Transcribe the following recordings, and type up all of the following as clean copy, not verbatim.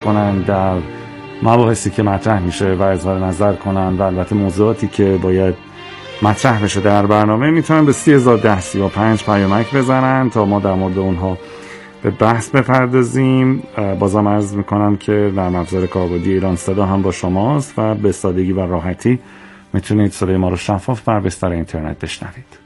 کنند در مباحثی که مطرح میشه و اظهار نظر کنند و البته موضوعاتی که باید مطرح بشه در برنامه میتونن به 301035 پیامک بزنن تا ما در مورد اونها به بحث بپردازیم. بازم عرض میکنم که در ابزار کاربردی ایران صدا هم با شماست و به سادگی و راحتی میتونید صدای ما رو شفاف بر بستر اینترنت بشنوید.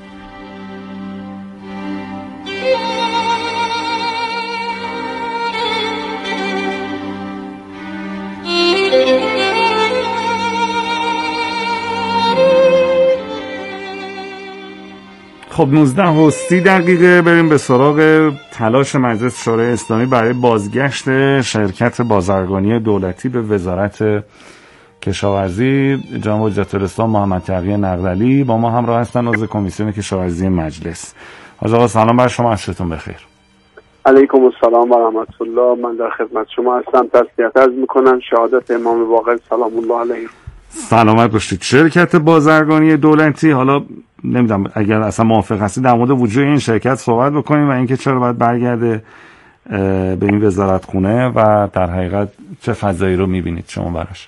خب 19:30 بریم به سراغ تلاش مجلس شورای اسلامی برای بازگشت شرکت بازرگانی دولتی به وزارت کشاورزی. جناب حجت الاسلام محمد تقی نقدلی با ما همراه هستن، عضو کمیسیون کشاورزی مجلس. حاج آقا سلام بر شما، عصرتون بخیر. علیکم السلام و رحمت الله. من در خدمت شما هستم. تسلیت عرض میکنم. شهادت امام باقر سلام الله علیه. سلامت باشید. شرکت بازرگانی دولتی، حالا نمیدونم اگر اصلا موافق هستید در مورد وجود این شرکت صحبت بکنیم و اینکه چرا باید برگرده به این وزارت خونه و در حقیقت چه فضایی رو میبینید شما براش؟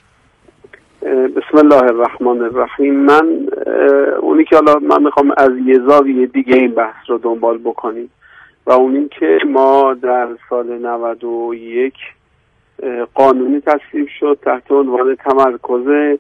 بسم الله الرحمن الرحیم. اونی که حالا من میخوام از یه زاویه دیگه این بحث رو دنبال بکنیم و اون این که ما در سال 91 قانونی تصویب شد تحت عنوان تمرکز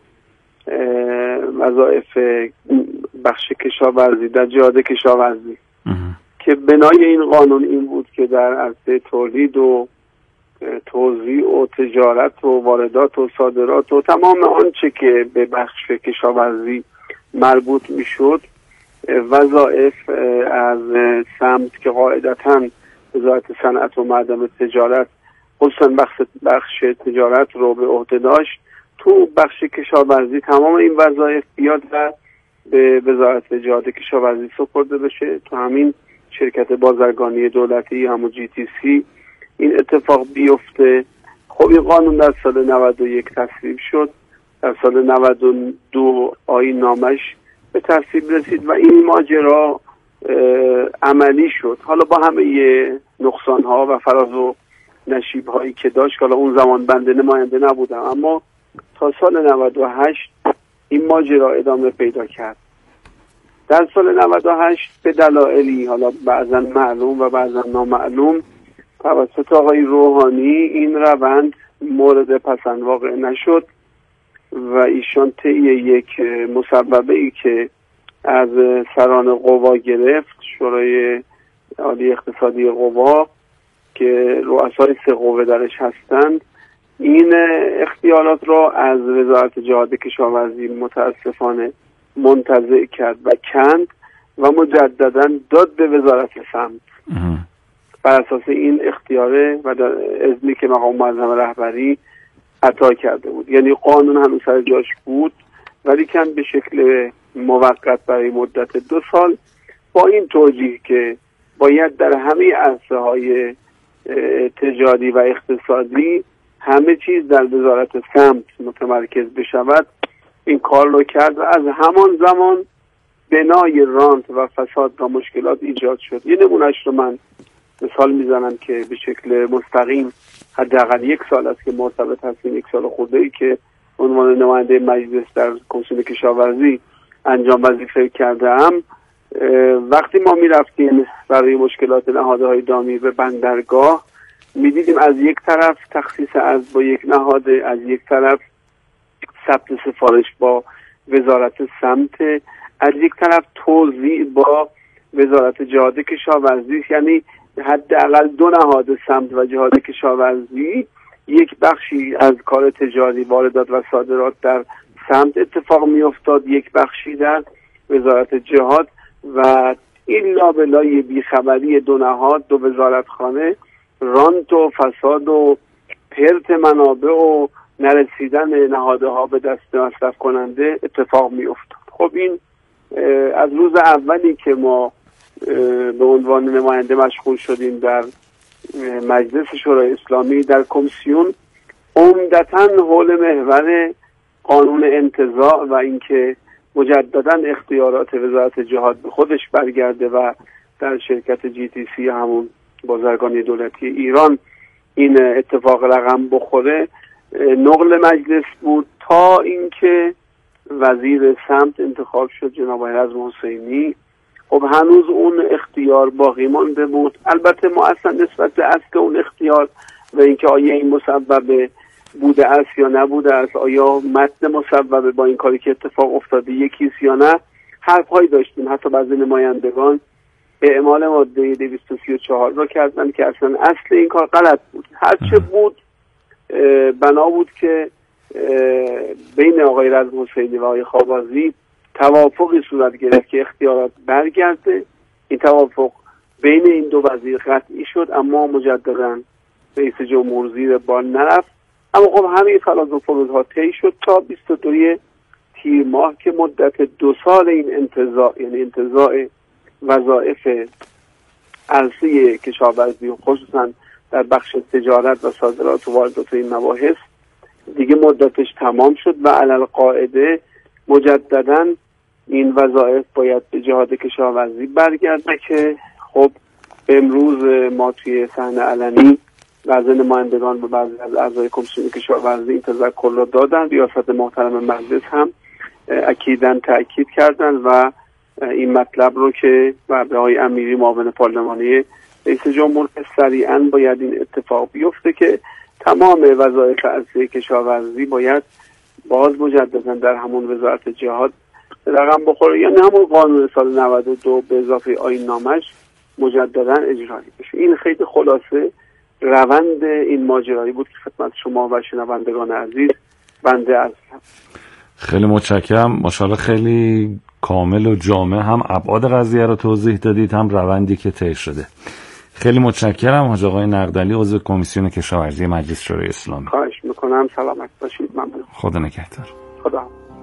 وظایف بخش کشاورزی در جهاد کشاورزی که بنای این قانون این بود که در عرصه تولید و توزیع و تجارت و واردات و صادرات و تمام آنچه که به بخش کشاورزی مربوط میشد وظایف از سمت که قاعدتاً وزارت صنعت و معدن تجارت خصوصا بخش تجارت رو به عهده داشت، تو بخش کشاورزی تمام این وظایف بیاد و به وزارت جهاد کشاورزی سپرده بشه. تو همین شرکت بازرگانی دولتی همون GTC این اتفاق بیفته. خب این قانون در سال 91 تصویب شد، در سال 92 آیین نامش به تصویب رسید و این ماجرا عملی شد. حالا با همه نقصان ها و فراز و نشیب هایی که داشت، حالا اون زمان بنده نماینده نبودم، اما تا سال 98 این ماجرا ادامه پیدا کرد. در سال 98 به دلایلی حالا بعضا معلوم و بعضا نامعلوم توسط آقای روحانی این روند مورد پسند واقع نشد و ایشان طی یک مسببه ای که از سران قوا گرفت، شورای عالی اقتصادی قوا که رؤسای 3 قوه درش هستند، این اختیارات را از وزارت جهاد کشاورزی متاسفانه منتزع کرد و کند و مجددا داد به وزارت سمت. بر اساس این اختیاره و در اذنی که مقام معظم رهبری عطا کرده بود، یعنی قانون هنوز سر جاش بود ولی کن به شکل موقت برای مدت 2 سال با این توجیه که باید در همه عرصه های تجاری و اقتصادی همه چیز در وزارت سمت متمرکز بشود این کار رو کرد و از همان زمان بنای رانت و فساد و مشکلات ایجاد شد. یه نمونهش رو من مثال میزنم که به شکل مستقیم حداقل 1 سال است که مرتبط هستیم، 1 سال خورده‌ای که عنوان نماینده مجلس در کمیسیون کشاورزی انجام وظیفه کردم. وقتی ما میرفتیم برای مشکلات نهادهای دامی به بندرگاه میدیدیم از یک طرف تخصیص از با یک نهاد، از یک طرف ثبت سفارش با وزارت سمت، از یک طرف توزیع با وزارت جهاد کشاورزی، یعنی حداقل 2 نهاد سمت و جهاد کشاورزی یک بخشی از کار تجاری واردات و صادرات در سمت اتفاق می افتاد، یک بخشی در وزارت جهاد و این لابلای بیخبری 2 نهاد، 2 وزارتخانه، رانت و فساد و پرت منابع و نرسیدن نهادها به دست مصرف کننده اتفاق می افتاد. خب این از روز اولی که ما به عنوان نماینده مشغول شدیم در مجلس شورای اسلامی در کمیسیون، عمدتاً حول محور قانون انتزاع و اینکه مجدداً اختیارات وزارت جهاد به خودش برگرده و در شرکت GTC همون بازرگانی دولتی ایران این اتفاق رقم بخوره نقل مجلس بود تا اینکه وزیر سمت انتخاب شد جناب آقای رضا حسینی. خب هنوز اون اختیار باقی مانده بود. البته ما اصلا نسبت به اصل اون اختیار و اینکه آیا این مسبب بوده است یا نبوده است، آیا متن مسبب با این کاری که اتفاق افتاده یکیست یا نه، حرف‌هایی داشتیم. حتی بعضی نمایندگان اعمال ماده 234 را کردن که اصلا اصل این کار غلط بود. هرچه بود بنا بود که بین آقای رضا حسینی و آقای خابازی توافقی صورت گرفت که اختیارات برگرده. این توافق بین این دو وزیر قطعی شد، اما مجددا رئیس جمهور زیر بار نرفت. اما خب همین فراز و فرودها طی شد تا 22 تیر ماه که مدت 2 سال این انتزاع، یعنی انتزاع وظایف عرصه کشاورزی و خصوصا در بخش تجارت و صادرات و واردات این مباحث دیگه مدتش تمام شد و علل قاعده مجددا این وظایف باید به جهاد کشاورزی برگرده که خب امروز ما توی صحنه علنی بعضی نمایندگان و بعضی از اعضای کمیسیون کشاورزی این تذکر را دادن. ریاست محترم مجلس هم اکیداً تأکید کردن و این مطلب رو که به آقای امیری معاون پارلمانی رئیس جمهور سریعاً باید این اتفاق بیفته که تمام وظایف عرصه کشاورزی باید باز مجددا در همون وزارت جهاد رقم بخوره، یعنی همون قانون سال 92 به اضافه آیین نامش مجددا اجرایی بشه. این خیلی خلاصه روند این ماجرایی بود که خدمت شما و شنوندگان عزیز بنده عرض کردم. خیلی متشکرم. ماشاءالله خیلی کامل و جامع هم ابعاد قضیه رو توضیح دادید، هم روندی که طی شده. خیلی متشکرم. حاج آقای نقدلی، عضو کمیسیون کشاورزی مجلس شورای اسلامی. خواهش میکنم. سلامت باشید. ممنون. خدا نگهدار. خدا.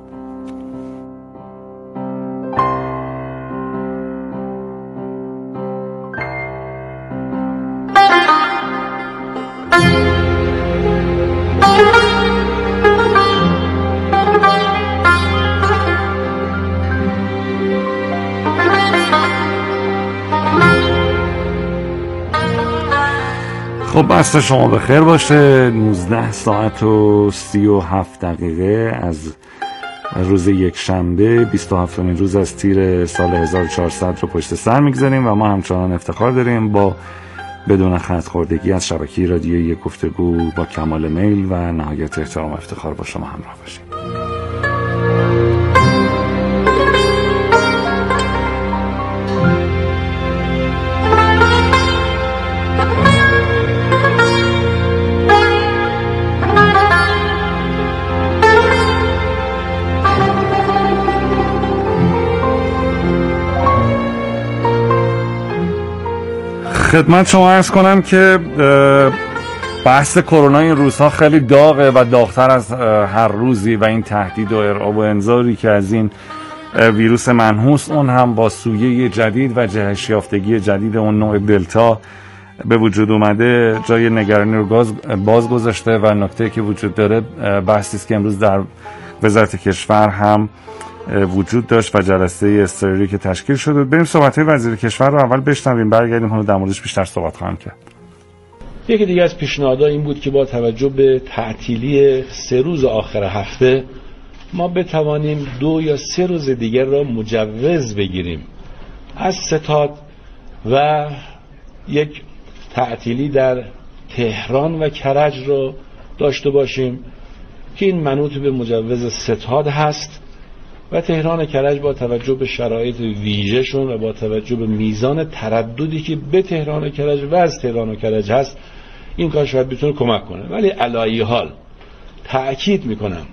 خب عصر شما بخیر باشه. 19 ساعت و 37 دقیقه از روز یک شنبه 27 روز از تیر سال 1400 رو پشت سر میگذاریم و ما همچنان افتخار داریم با بدون خط خوردگی از شبکه رادیویی گفتگو با کمال میل و نهایت احترام و افتخار با شما همراه باشیم. خدمت شما عرض کنم که بحث کرونا این روزها خیلی داغه و داغتر از هر روزی و این تهدید و ارعاب و انذاری که از این ویروس منحوس، اون هم با سویه جدید و جهش یافتگی جدید اون نوع دلتا به وجود اومده، جای نگرانی رو باز گذاشته و نکته که وجود داره بحثی است که امروز در وزارت کشور هم وجود داشت و جلسه اضطراری که تشکیل شده. بریم صحبت‌های وزیر کشور رو اول بشنویم، برگردیم هم در موردش بیشتر صحبت خواهم کرد. یکی دیگه از پیشنهادها این بود که با توجه به تعطیلی 3 روز آخر هفته ما بتوانیم 2 یا 3 روز دیگر را مجوز بگیریم از ستاد و یک تعطیلی در تهران و کرج رو داشته باشیم که این منوط به مجوز ستاد هست و تهران و کرج با توجه به شرایط ویژه‌شون و با توجه به میزان ترددی که به تهران و کرج و از تهران و کرج هست این کار شاید بتونه کمک کنه. ولی علایه حال تأکید میکنم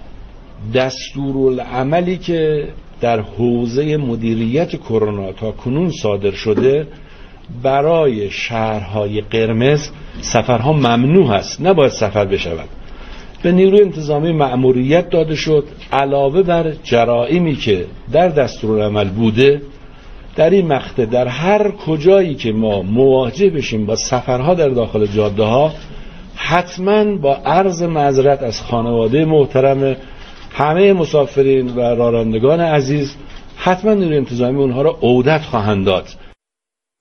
دستورالعملی که در حوزه مدیریت کرونا تا کنون صادر شده برای شهرهای قرمز سفرها ممنوع است، نباید سفر بشود. به نیروی انتظامی مأموریت داده شد علاوه بر جرائمی که در دستورالعمل بوده در این مقطع در هر کجایی که ما مواجه بشیم با سفرها در داخل جاده ها حتما با عرض معذرت از خانواده محترم همه مسافرین و رانندگان عزیز حتما نیروی انتظامی اونها را عودت خواهند داد.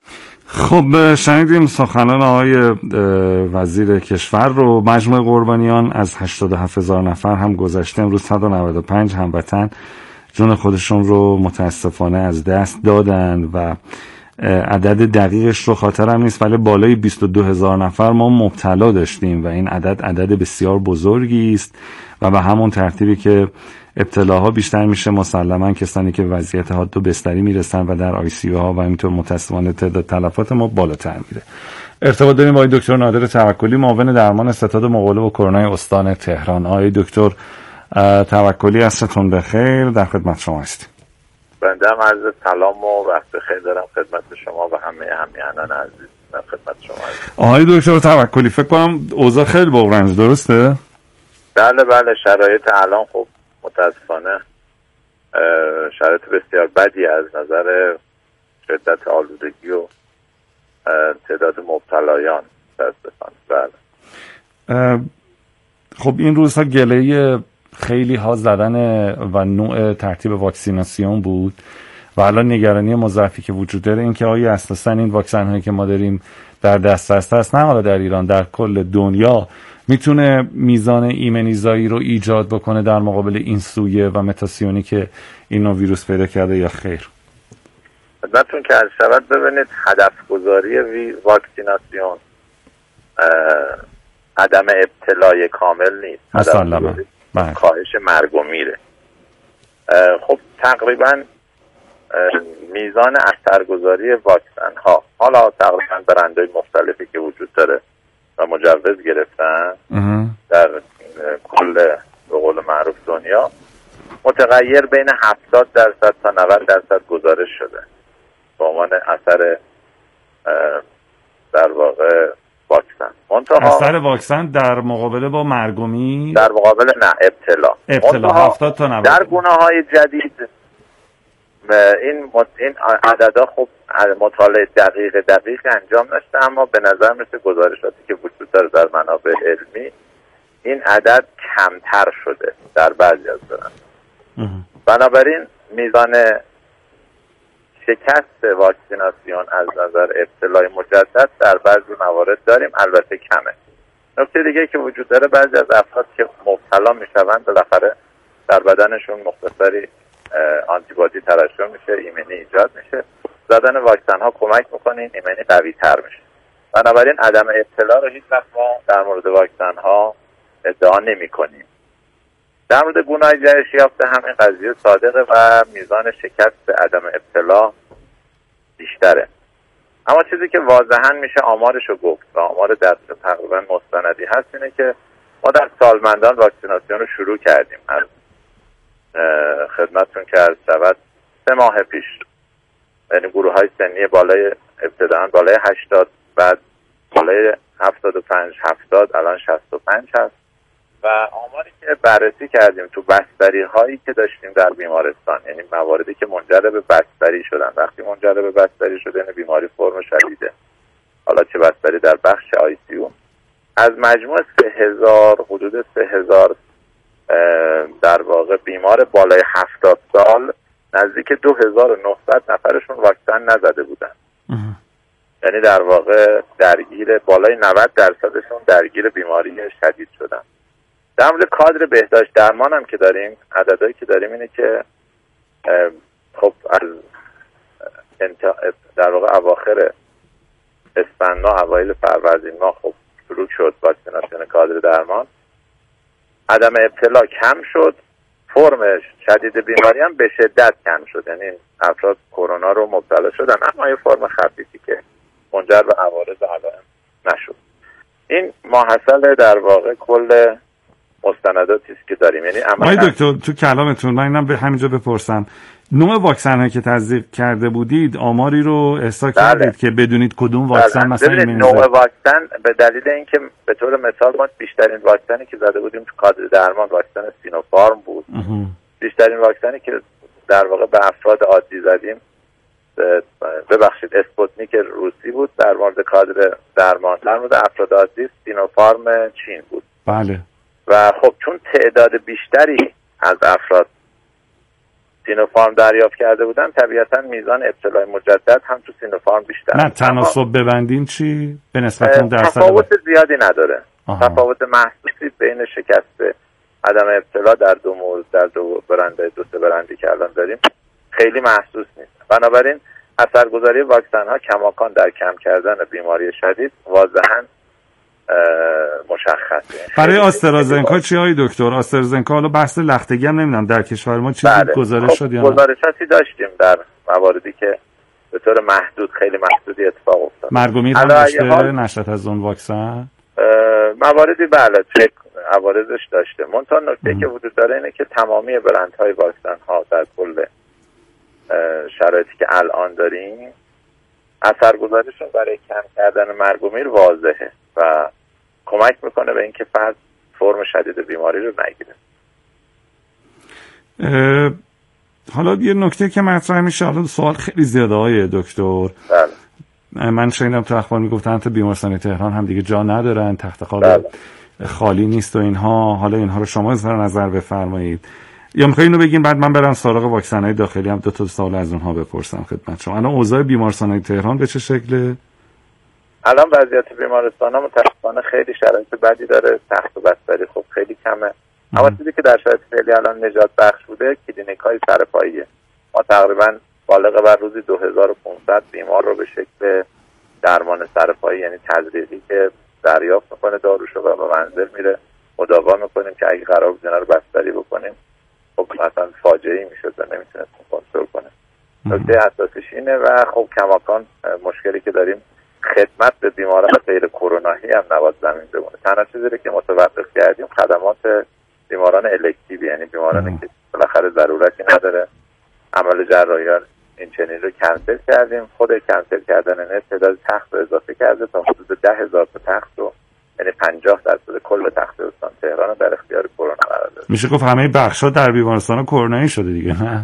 خب شنیدیم سخنان آقای وزیر کشور رو. مجموع قربانیان از 87,000 نفر هم گذشته. امروز 195 هموطن جون خودشون رو متاسفانه از دست دادن و عدد دقیقش رو خاطرم نیست، ولی بالای 22,000 نفر ما مبتلا داشتیم و این عدد بسیار بزرگی است و به همون ترتیبی که ابتلاها بیشتر میشه مسلما کسانی که وضعیت حاد و بستری میرسن و در آی سی یو ها و اینطور متاسفانه تعداد تلفات ما بالاتر میره. ارتباط داریم با دکتر نادر توکلی، معاون درمان ستاد مقابله با کرونا استان تهران. آقای دکتر توکلی عصرتون بخیر، در خدمت شما هستیم. بنده هم عرض سلام و وقت بخیر دارم خدمت شما و همه همیهنان عزیز در خدمت شما هستم. آقای دکتر توکلی فکر کنم اوضاع خیلی بغرنج، درسته؟ بله شرایط الان خب متاسفانه شرایط بسیار بدی از نظر شدت آلودگی و تعداد مبتلایان متاسفانه. بله. خب این روزها گله خیلی ها زدن و نوع ترتیب واکسیناسیون بود و الان نگرانی مضاعفی که وجود داره این که آیا اساسا این واکسن هایی که ما داریم در دسترس هست، نه حالا در ایران، در کل دنیا، میتونه میزان ایمنیزایی رو ایجاد بکنه در مقابل این سویه و متاسیونی که این نوع ویروس پیدا کرده یا خیر؟ خدمتتون که عرض شود ببینید هدف گذاری واکسیناسیون عدم ابتلای کامل نیست، مسلما کاهش مرگ و میره. خب تقریبا میزان اثرگذاری واکسن ها، حالا تقریبا برندهای مختلفی که وجود داره و مجوز گرفتن در کل به قول معروف دنیا، متغیر بین 70% تا 90% گزارش شده به عنوان اثر در واقع واکسن. اثر واکسن در مقابله با مرگ و میر، در مقابل نه ابتلا 70 تا 90%. در گونه‌های جدید این عددا خب مطالعه دقیق انجام نشده، اما به نظر مثل گزارشاتی که وجود داره در منابع علمی این عدد کمتر شده در بعضی از برندها. بنابراین میزان شکست واکسیناسیون از نظر ابتلای مجدد در بعضی موارد داریم، البته کمه. نکته دیگه که وجود داره بعضی از افراد که مبتلا میشوند بالاخره در بدنشون مختصری آنتیبادی ترشح میشه، ایمنی ایجاد میشه، زدن واکسن ها کمک میکنه این ایمنی قوی تر میشه. بنابراین عدم ابتلا رو هیچ وقت ما در مورد واکسن ها ادعا نمی کنیم. در مورد گونه‌های جهش یافته همین قضیه صادقه و میزان شکست عدم ابتلا بیشتره. اما چیزی که واضحا میشه آمارشو گفت و آمار دست تقریبا مستندی هست اینه که ما در سالمندان واکسیناسیون رو شروع کردیم. از خدمتتون که عرض شود 3 ماه پیش، یعنی گروه‌های سنی بالای ابتداً بالای 80، بعد بالای 75 70، الان 65 هست و آماری که بررسی کردیم تو بستری هایی که داشتیم در بیمارستان، یعنی مواردی که منجر به بستری شدن. وقتی منجر به بستری شدن بیماری فرم شدیده، حالا چه بستری در بخش آی سی یو، از مجموع 3000 حدود 3000 در واقع بیمار بالای 70 سال نزدیک 2900 نفرشون واکسن نزده بودن. یعنی در واقع درگیر بالای 90%شون درگیر بیماری شدید شدن. در مورد کادر بهداشت درمان هم که داریم، عددهایی که داریم اینه که خب از در واقع اواخر اسفند ماه اوایل فروردین ماه خب شروع شد واکسیناسیون کادر درمان. عدم ابتلا کم شد، فرم شدید بیماری هم به شدت کم شد، یعنی افراد کرونا رو مبتلا شدن اما یه فرم خفیفی که منجر به عوارض علائم نشد. این ماحصل در واقع کل مستنداتی است که داریم. یعنی آقای دکتر تو کلامتون من اینم به همینجا بپرسم، نوع واکسن هایی که تزریق کرده بودید آماری رو احصا کردید که بدونید کدوم واکسن مثلا نوع واکسن به دلیل اینکه به طور مثال ما بیشترین واکسنی که زده بودیم تو کادر درمان واکسن سینوفارم بود. بیشترین واکسنی که در واقع به افراد عادی زدیم ببخشید اسپوتنیک روسی بود در مورد کادر درمان. در مورد افراد عادی سینوفارم چین بود. بله. و خب چون تعداد بیشتری از افراد سینوفارم دریافت کرده بودن، طبیعتا میزان ابتلای مجدد هم تو سینوفارم بیشتر. نه تناسب ببندین چی؟ به نسبت اون درصد تفاوت زیادی نداره. تفاوت محسوسی بین شکست عدم ابتلا در دو برنده، دو سه برندی که الان داریم خیلی محسوس نیست. بنابراین اثرگذاری واکسن ها کماکان در کم کردن بیماری شدید واضحاً مشخصه. برای آسترازنکا چی های دکتر؟ آسترازنکا حالا بحث لختگی هم نمیدونم در کشور ما چیزی گزارش شد یا نه؟ گزارشاتی داشتیم در مواردی که به طور محدود، خیلی محدودی اتفاق افتاد. مرگ و میر هم داشته نشد از اون واکسن؟ مواردی بله عوارضش داشته. منتها نکته که وجود داره اینه که تمامی برندهای واکسن ها در کل شرایطی که الان داریم اثرگذاریشون برای کم کردن مرگ و میر واضحه و کمک میکنه به اینکه فرد فرم شدید بیماری رو نگیره. حالا یه نکته که مطرح میشه، حالا سوال خیلی زیاده های دکتر. بله. من شنیدم تو اخبار میگفتن تا بیمارستان تهران هم دیگه جا ندارن، تخت خواب خالی نیست و اینها. حالا اینها رو شما اظهار نظر بفرمایید یا میخواین اینو بگین بعد من برم سراغ واکسن‌های داخلی هم 2 سوال از اونها بپرسم خدمت شما. الان اوضاع بیمارستان‌های تهران به چه شکله؟ الان وضعیت بیمارستان‌ها متأسفانه خیلی شرایط بدی داره. تخت و بستری خب خیلی کمه. اما چیزی که در شرایط فعلی الان نجات بخش بوده کلینیک‌های سرپاییه. ما تقریبا بالغ بر روزی 2500 بیمار رو به شکل درمان سرپایی یعنی تزریقی که دریافت میکنه داروشو و به منزل میره مداوا میکنیم که اگه قرار بود اینا رو بستری بکنیم خب مثلا فاجعه‌ای میشد و نمیتونستیم کنترل کنیم. نکته اساسیش اینه و خب کماکان مشکلی که داریم خدمت به بیماران غیر کرونایی هم نباید زمین بمونه. تنها چیزی که متوقف کردیم خدمات بیماران الکتیو یعنی بیمارانی که بالاخره ضرورتی نداره عمل جراحی این چنین رو کنسل کردیم. خود کنسل کردن تعداد تخت رو اضافه کرده تا حدود 10,000 تا تخت رو یعنی 50% کل تخت استان تهران در اختیار کرونا قرار داده. میشه گفت همه بخش‌ها در بیمارستان کرونایی شده دیگه نه؟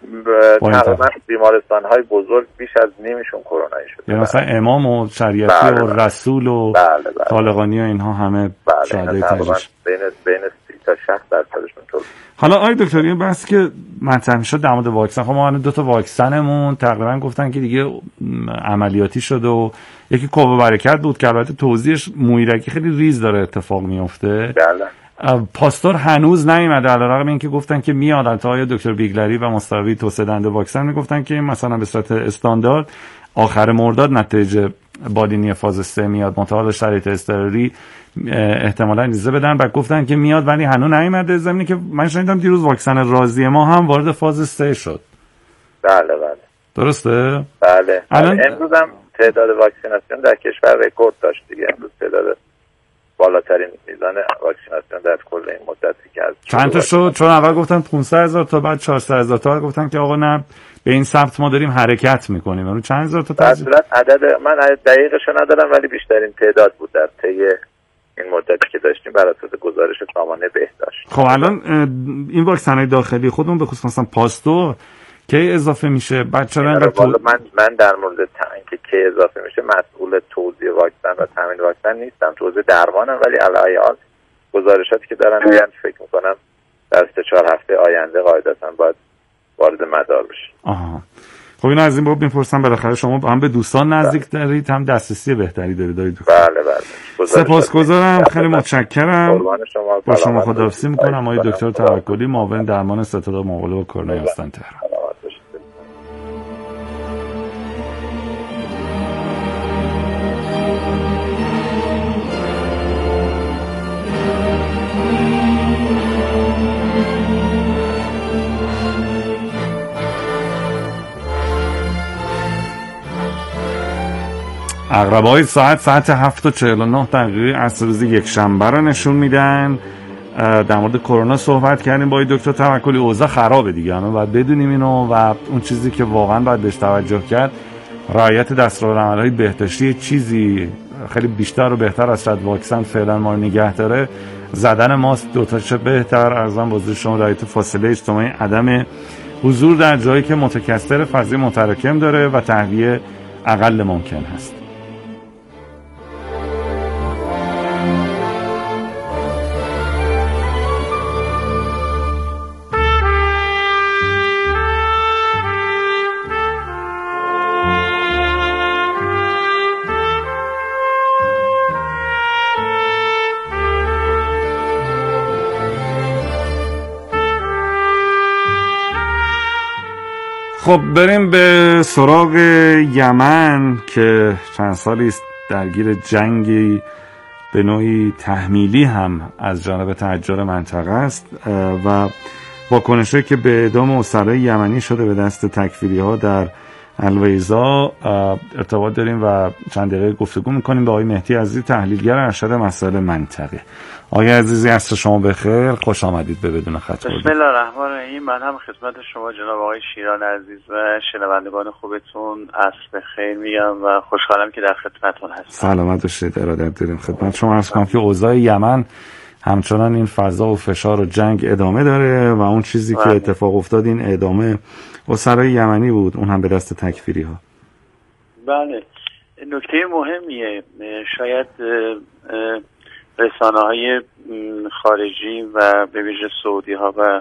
تقریبا بیمارستان‌های بزرگ بیش از نیمشون کرونایی شده. یعنی مثلا امام و شریعتی و رسول و طالقانی و اینها همه شهدای تجریش بین 30 تا 60%شون طور. حالا آقای دکتر این بحثی که مطرح میشد در مورد واکسن، خب ما 2 واکسنمون تقریبا گفتن که دیگه عملیاتی شد و یکی کوه برکت بود که البته توضیحش مویرکی خیلی ریز داره اتفاق میفته. بله. پاستور هنوز نیومده علیرغم اینکه گفتن که میاد. البته آقای دکتر بیگلری و مستوی توسعه دهنده واکسن میگفتن که مثلا به صورت استاندارد آخر مرداد نتایج بالینی فاز 3 میاد، منتها شرایط اضطراری احتمالاً اجازه بدن و گفتن که میاد ولی هنوز نیومده. زمینی که من شنیدم دیروز واکسن رازی ما هم وارد فاز 3 شد. بله بله. درسته؟ بله. امروز هم تعداد واکسیناسیون در کشور رکورد داشت دیگه. امروز تعداد بالاترین میزان واکسیناسیون در کل این مدتی که از چند تا شد؟ چون اول گفتن 500,000 تا بعد 400,000 تا گفتن که آقا نه به این سمت ما داریم حرکت میکنیم. اون چند هزار تا عدد من دقیقشو ندارم ولی بیشترین تعداد بود در طی این مدتی که داشتیم بر اساس گزارش سامانه بهداشت. خب الان این واکسن‌های داخلی خودمون به خصوص مثلا پاستور کی اضافه میشه؟ بعد چرا من در مورد اینکه کی اضافه میشه مسئول توزیع واکسن و تامین واکسن نیستم، توزیع درمانم، ولی علاوه بر گزارشاتی که دارن میگن فکر میکنم در 3-4 هفته آینده قاعدتاً باید وارد مدار بشه. آها. خب اینو از این باب میپرسم بالاخره شما هم به دوستان نزدیک دارید هم دسترسی بهتری دارید. بله بله. سپاسگزارم، خیلی متشکرم. با شما خداحافظی میکنم. آقای دکتر توکلی، معاون درمان ستاد مقابله با کرونا استان تهران. عقربه‌های ساعت 7:49 عصر روز یکشنبه را نشون میدن. در مورد کرونا صحبت کردیم با دکتر توکلی. اوضاع خرابه دیگه، همه باید بدونیم اینو و اون چیزی که واقعا باید بهش توجه کرد رعایت دستورالعمل‌های بهداشتی. چیزی خیلی بیشتر و بهتر از شاید واکسن فعلا ما رو نگه داره زدن ماسک، 2 تا چه بهتر، ارزم بازدید شما رعایت فاصله اجتماعی، عدم حضور در جایی که متکثر فضای متراکم داره و تهویه اقل ممکن هست. خب بریم به سراغ یمن که چند سالی است درگیر جنگی به نوعی تحمیلی هم از جانب تحجار منطقه است و واکنشی که به اعدام اسرای یمنی شده به دست تکفیری‌ها در الویزا ارتباط داریم و چند دقیقه گفتگو میکنیم با آقای مهدی عزیزی، تحلیلگر ارشد مسائل منطقه. آقای عزیزی عصر شما بخیر، خوش آمدید به بدون خط. بسم الله الرحمن الرحیم. من هم خدمت شما جناب آقای شیران عزیز و شنوندگان خوبتون عصر بخیر میگم و خوشحالم که در خدمتتون هستم. سلامت باشید، ارادت داریم. خدمت شما عرض کنم که اوضاع یمن همچنان این فضا و فشار و جنگ ادامه داره و اون چیزی که اتفاق افتاد این اعدام اسرای یمنی بود، اون هم به دست تکفیری ها. بله، نکته مهمیه. شاید رسانه‌های خارجی و به ویژه سعودی ها و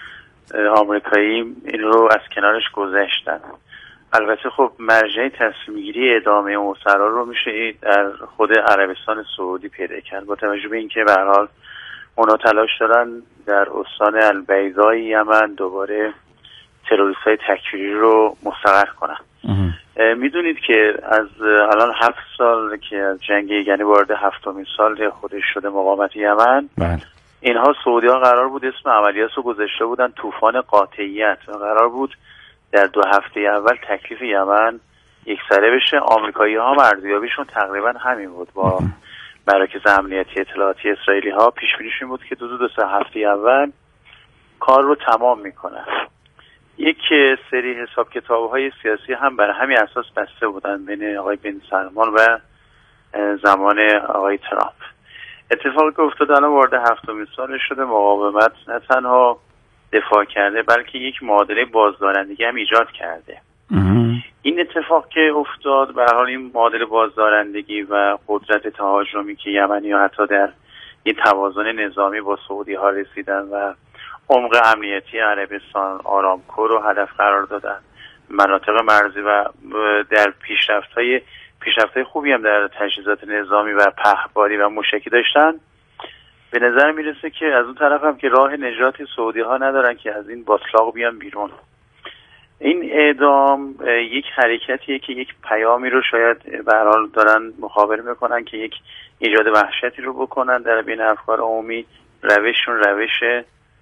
آمریکایی این رو از کنارش گذاشتن. البته خب مرجع تصمیم گیری اعدام اسرا رو میشه در خود عربستان سعودی پیدا کرد، با توجه به اینکه به هر حال اونا تلاش دارن در استان البیضای یمن دوباره تروریست‌های تکفیری رو مستقر کنن. میدونید که از الان 7 سال که از جنگ یعنی وارد 7مین سال خودش شده مقاومت یمن، اینها سعودی ها قرار بود اسم عملیات رو گذاشته بودن طوفان قاطعیت و قرار بود در 2 هفته اول تکلیف یمن یکسره بشه. آمریکایی ها ارزیابیشون تقریبا همین بود. با مراکز امنیتی اطلاعاتی اسرائیلی ها پیش بینیشون بود که 2-3 هفته اول کار رو تمام میکنن. یک سری حساب کتاب‌های سیاسی هم بر همین اساس بسته بودن بین آقای بن سلمان و زمان آقای ترامپ. اتفاقی که افتاد الان وارد 7مین سال شده، مقاومت نه تنها دفاع کرده بلکه یک معادله بازدارندگی هم ایجاد کرده. این اتفاق که افتاد به هر حال این معادله بازدارندگی و قدرت تهاجمی که یمنی‌ها حتی در این توازن نظامی با سعودی ها رسیدن و عمق امنیتی عربستان آرامکو رو هدف قرار دادن، مناطق مرزی و در پیشرفت‌های خوبی هم در تجهیزات نظامی و پهپادی و موشکی داشتن. به نظر میرسه که از اون طرف هم که راه نجات سعودی ها ندارن که از این باسلاق بیان بیرون. این اعدام یک حرکتیه که یک پیامی رو شاید به هر حال دارن مخابره میکنن که یک ایجاد وحشتی رو بکنن در بین افکار عمومی. روششون روش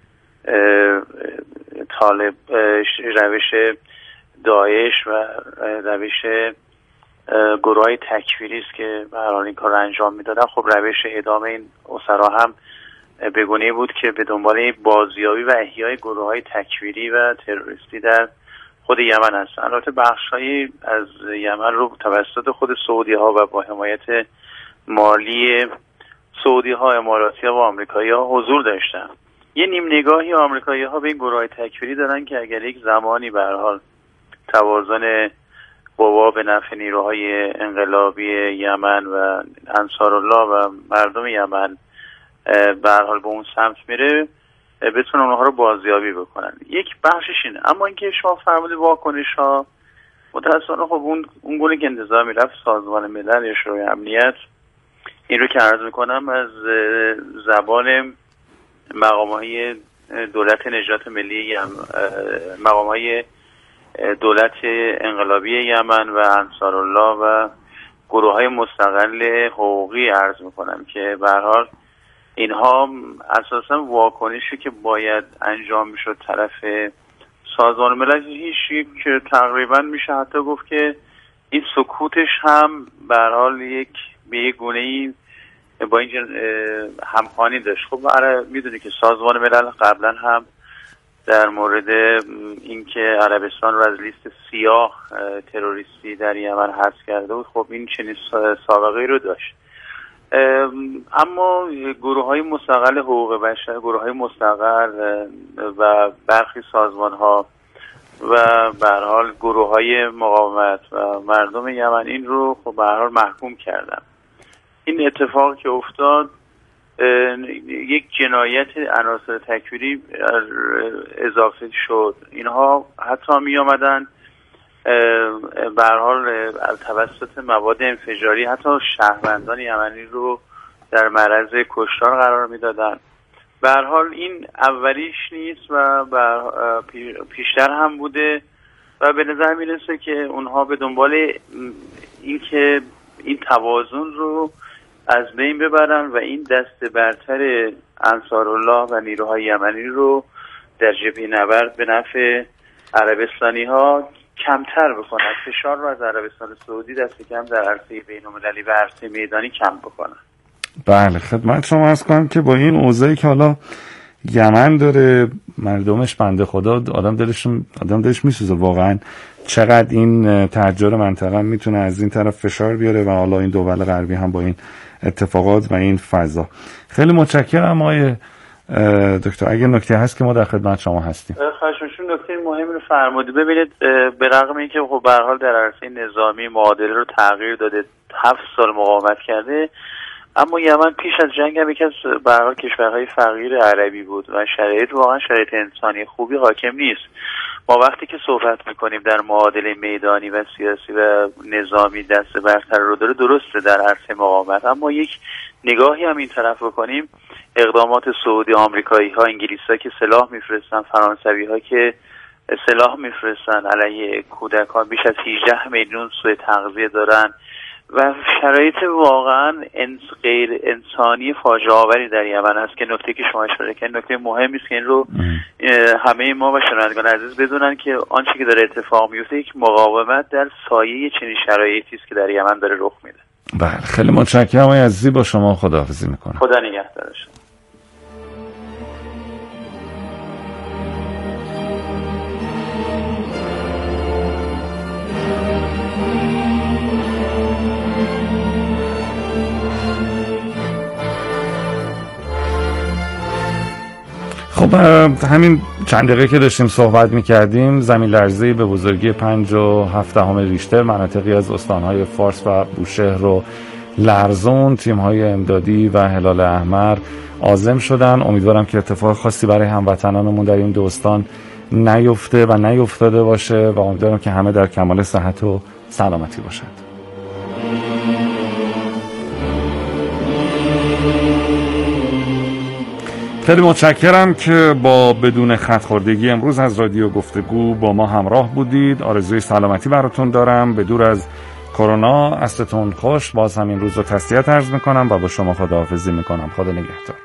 طالب، روش داعش و روش گروهای تکفیری است که به هر حال این کار رو انجام میدادن. خب روش اعدام این اسرا هم به گونه‌ای بود که به دنبال بازیابی و احیای گروهای تکفیری و تروریستی در خود یمن هست. البته بخش‌هایی از یمن رو توسط خود سعودی ها و با حمایت مالی سعودی ها، اماراتی ها و آمریکایی ها حضور داشتن. یه نیم نگاهی آمریکایی ها به این گروهای تکفیری دارن که اگر یک زمانی به هر حال توازن قوا به نفع نیروهای انقلابی یمن و انصارالله و مردم یمن به هر حال به اون سمت میره، بتونن اونها رو بازیابی بکنن. یک بخشش اینه. اما اینکه شما فرمودید واکنش ها، متأسفانه خب اون گونه که انتظار میرفت سازمان ملل یا شورای امنیت، این رو که عرض میکنم از زبان مقام‌های دولت نجات ملی مقام‌های دولت انقلابی یمن و انصارالله و گروه‌های مستقل حقوقی عرض میکنم که به هر حال اینها اساسا واکنشی که باید انجام میشد طرف سازمان ملل هیچ که تقریبا میشه حتی گفت که این سکوتش هم به هر حال به یک گونه‌ای با این همخوانی داشت. خب میدونی که سازمان ملل قبلا هم در مورد اینکه عربستان رو از لیست سیاه تروریستی در یمن حذف کرده بود، خب این چنین سابقه‌ای رو داشت. اما گروه‌های مستقل حقوق بشر، گروه‌های مستقل و برخی سازمان‌ها و به هر حال گروه‌های مقاومت و مردم یمن این رو خب به هر حال محکوم کردن. این اتفاق که افتاد یک جنایت عناصر تکفیری اضافه شد. اینها حتی می آمدن به هر حال توسط مواد انفجاری حتی شهروندان یمنی رو در معرض کشتار قرار میدادن. به هر حال این اولیش نیست و پیشتر هم بوده و به نظر میرسه که اونها به دنبال این که این توازن رو از بین ببرن و این دست برتر انصارالله و نیروهای یمنی رو در جبهه نبرد به نفع عربستانی ها کمتر بکنن، فشار رو از عربستان سعودی دست کم در عرصه بین‌المللی و عرصه میدانی کم بکنن. بله، خدمت شما عرض کنم که با این اوضاعی که حالا یمن داره، مردمش بنده خدا آدم دلش میسوزه واقعا چقدر این تحجر منطقه میتونه از این طرف فشار بیاره و حالا این دول غربی هم با این اتفاقات و این فضا. خیلی متشکرم آقای دکتر. اگه نکته هست که ما در خدمت شما هستیم. خواهشمون نکته مهمی رو فرمودید. ببینید به رغم اینکه خب به هر حال در عرصه نظامی معادله رو تغییر داده، 7 سال مقاومت کرده، اما یمن پیش از جنگ هم یکی از به هر حال کشورهای فقیر عربی بود و شرایط واقعا شرایط انسانی خوبی حاکم نیست. ما وقتی که صحبت میکنیم در معادله میدانی و سیاسی و نظامی دست برتر رو داره، درسته در عرصه مقاومت، اما یک نگاهی هم این طرف بکنیم، اقدامات سعودی، آمریکایی ها، انگلیسی ها که سلاح میفرستن، فرانسوی ها که سلاح میفرستن علیه کودکان، بیش از 18 میلیون سوء تغذیه دارن و شرایط واقعا غیر انسانی فاجعه آوری در یمن هست که نکته که شما اشاره کردید نکته مهمی است که این رو همه ما و شنوندگان عزیز بدونن که آنچه که داره اتفاق میفته یک مقاومت در سایه چنین شرایطی است که در یمن داره رخ میده. بله، خیلی متشکرم آقای عزیزی، با شما خداحافظی میکنم. خدا نگهدارش. خب همین چند دقیقه که داشتیم صحبت میکردیم، زمین لرزه‌ای به بزرگی 5.7 ریشتر مناطقی از استانهای فارس و بوشهر رو لرزون. تیم‌های امدادی و هلال احمر عازم شدن. امیدوارم که اتفاق خاصی برای هموطنانمون در این دو استان نیفته و نیفتاده باشه و امیدوارم که همه در کمال صحت و سلامتی باشند. خیلی متشکرم که با بدون خط خوردگی امروز از رادیو گفتگو با ما همراه بودید. آرزوی سلامتی براتون دارم. به دور از کرونا عصرتون خوش. باز همین روز رو تسلیت عرض میکنم و با شما خداحافظی میکنم. خدا نگهدار.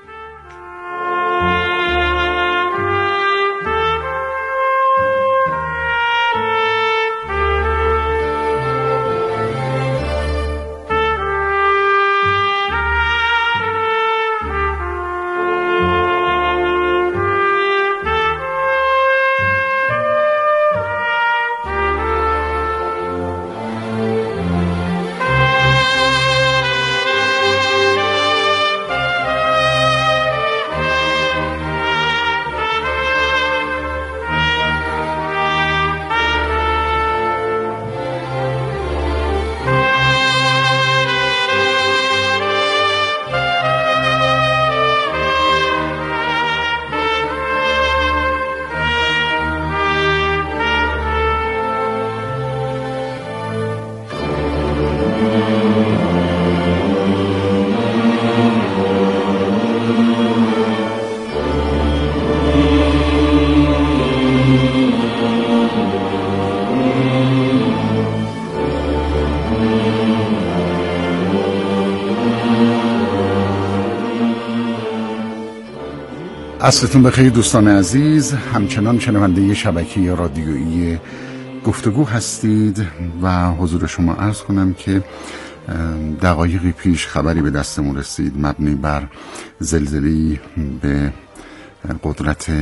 عصرتون بخیر دوستان عزیز، همچنان شنونده شبکه رادیویی گفتگو هستید و حضور شما عرض کنم که دقایقی پیش خبری به دستمون رسید مبنی بر زلزله‌ای به قدرت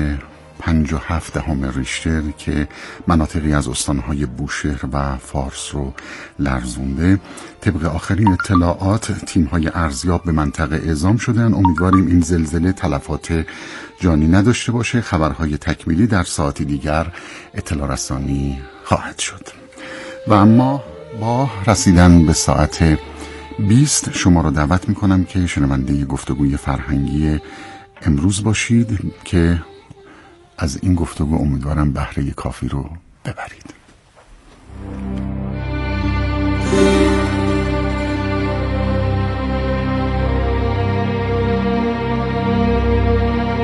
5.7 ریشتر که مناطقی از استانهای بوشهر و فارس رو لرزونده. طبق آخرین اطلاعات تیم‌های ارزیاب به منطقه اعزام شدن. امیدواریم این زلزله تلفات جانی نداشته باشه. خبرهای تکمیلی در ساعتی دیگر اطلاع رسانی خواهد شد. و اما با رسیدن به ساعت 20 شما رو دعوت میکنم که شنونده گفتگوی فرهنگی امروز باشید که از این گفتگو امیدوارم بهره کافی رو ببرید.